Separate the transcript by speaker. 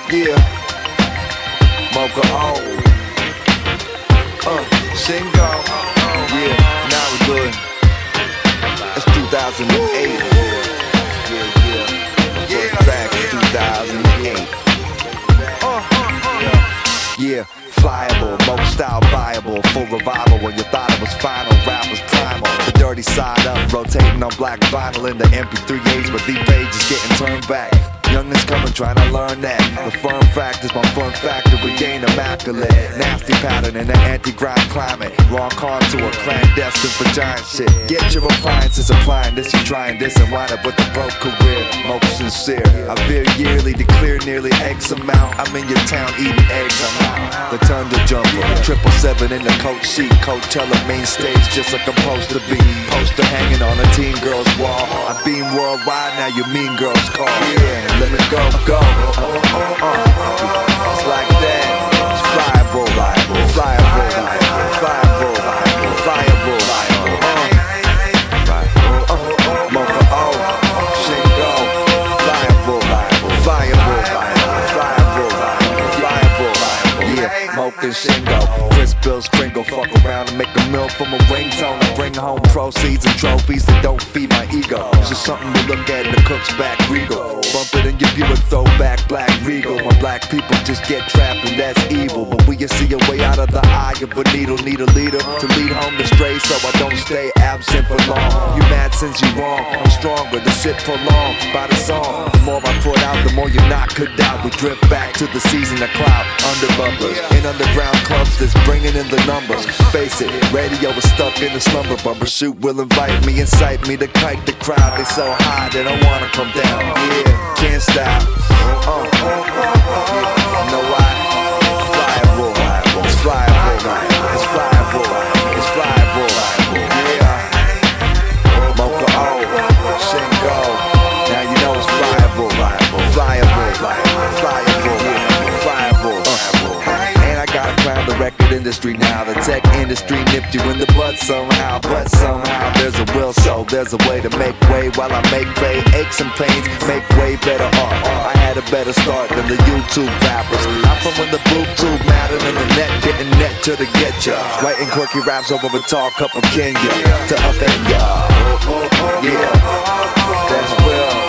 Speaker 1: Yeah, Mocha O. Shingo. Yeah, now we good. It's 2008. Yeah. First track in 2008. Yeah, flyable, Mocha style viable, full revival when you thought it was final. Rappers primal, the dirty side up, rotating on black vinyl in the MP3 age, but these pages getting turned back. Youngins coming trying to learn that. The firm fact is my fun factor, regain immaculate. Nasty pattern in the anti-grind climate. Wrong contour, clandestine for giant shit. Get your appliances applying this, you trying this and wind up with a broke career. Most sincere, I veer yearly to clear nearly X amount. I'm in your town eating eggs, I'm out. The Thunder Jumper, 777 in the coach seat. Coachella main stage just like I'm supposed to be. Poster hanging on a teen girl's wall. I beam worldwide, now you mean girls call. Yeah. Let me go. It's like that. It's flyable, flyable, flyable, flyable. Mocha O, Shingo, flyable, flyable, flyable. Yeah, Mocha Shingo. Chris Bill Springle, fuck around and make a meal from a ringtone. I bring home proceeds and trophies that don't feed my ego. It's just something to look at in the cook's back regal. Bump it and give you a throwback black regal. When black people just get trapped and that's evil. But we can see a way out of the eye of a needle. Need a leader to lead home the stray so I don't stay absent for long. You mad since you wrong, I'm stronger to sit prolonged by the song. The more I put out, the more you knock could out. We drift back to the season of cloud. Under bumpers, in underground clubs that's bringing in the numbers. Face it, radio is stuck in the slumber bumper. Shoot will invite me, incite me to kite the crowd. They so high they don't wanna come down. Yeah, can't stop. You know why? Flyable, it's flyable, it's flyable, it's flyable. Yeah, Mocha O, Shingo. Now you know it's flyable, flyable, flyable. And I gotta crown the record industry now. The tech industry nipped you in the butt somehow, but somehow there's a will, so there's a way to make way while I make way. Aches and pains make way better art. I had a better start than the YouTube rappers. I'm from when the Bluetooth mattered and the net didn't net to the get ya. Writing quirky raps over a tall cup of Kenya to upend ya. Yeah, that's real.